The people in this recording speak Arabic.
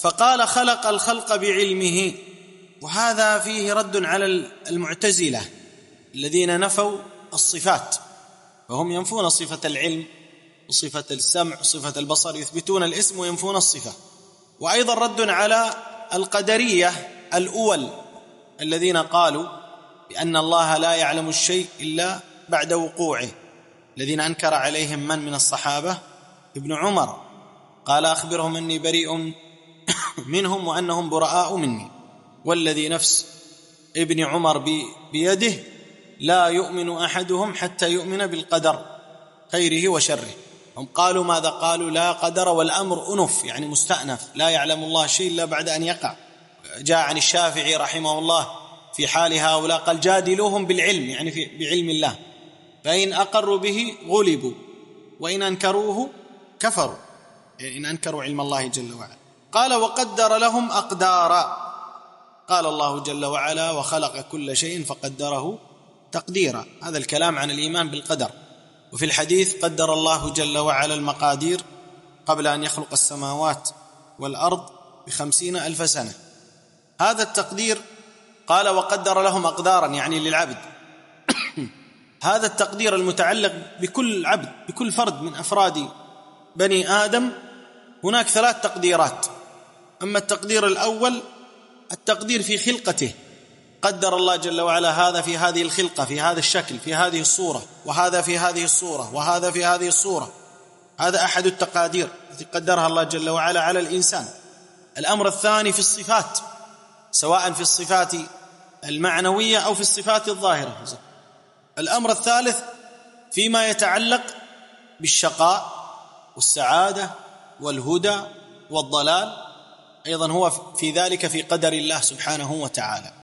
فقال خلق الخلق بعلمه. وهذا فيه رد على المعتزلة الذين نفوا الصفات، فهم ينفون صفة العلم وصفة السمع وصفة البصر، يثبتون الاسم وينفون الصفة. وأيضا رد على القدرية الأول الذين قالوا بأن الله لا يعلم الشيء إلا بعد وقوعه، الذين أنكر عليهم من الصحابة؟ ابن عمر قال أخبرهم أني بريء منهم وأنهم براء مني، والذي نفس ابن عمر بيده لا يؤمن أحدهم حتى يؤمن بالقدر خيره وشره. هم قالوا ماذا؟ قالوا لا قدر والأمر أنف، يعني مستأنف، لا يعلم الله شيء إلا بعد أن يقع. جاء عن الشافعي رحمه الله في حال هؤلاء قال جادلوهم بالعلم، يعني بعلم الله، فإن أقروا به غلبوا وإن أنكروه كفروا، يعني إن أنكروا علم الله جل وعلا. قال وقدر لهم أقدارا. قال الله جل وعلا وخلق كل شيء فقدره تقديرا. هذا الكلام عن الإيمان بالقدر. وفي الحديث قدر الله جل وعلا المقادير قبل أن يخلق السماوات والأرض ب50,000 سنة. هذا التقدير قال وقدر لهم أقدارا يعني للعبد. هذا التقدير المتعلق بكل عبد، بكل فرد من أفراد بني آدم. هناك 3 تقديرات. أما التقدير الأول التقدير في خلقته، قدر الله جل وعلا هذا في هذه الخلقة، في هذا الشكل، في هذه الصورة، وهذا في هذه الصورة، وهذا في هذه الصورة. هذا أحد التقادير التي قدرها الله جل وعلا على الإنسان. الأمر الثاني في الصفات، سواء في الصفات المعنوية أو في الصفات الظاهرة. الأمر الثالث فيما يتعلق بالشقاء والسعادة والهدى والضلال، أيضا هو في ذلك في قدر الله سبحانه وتعالى.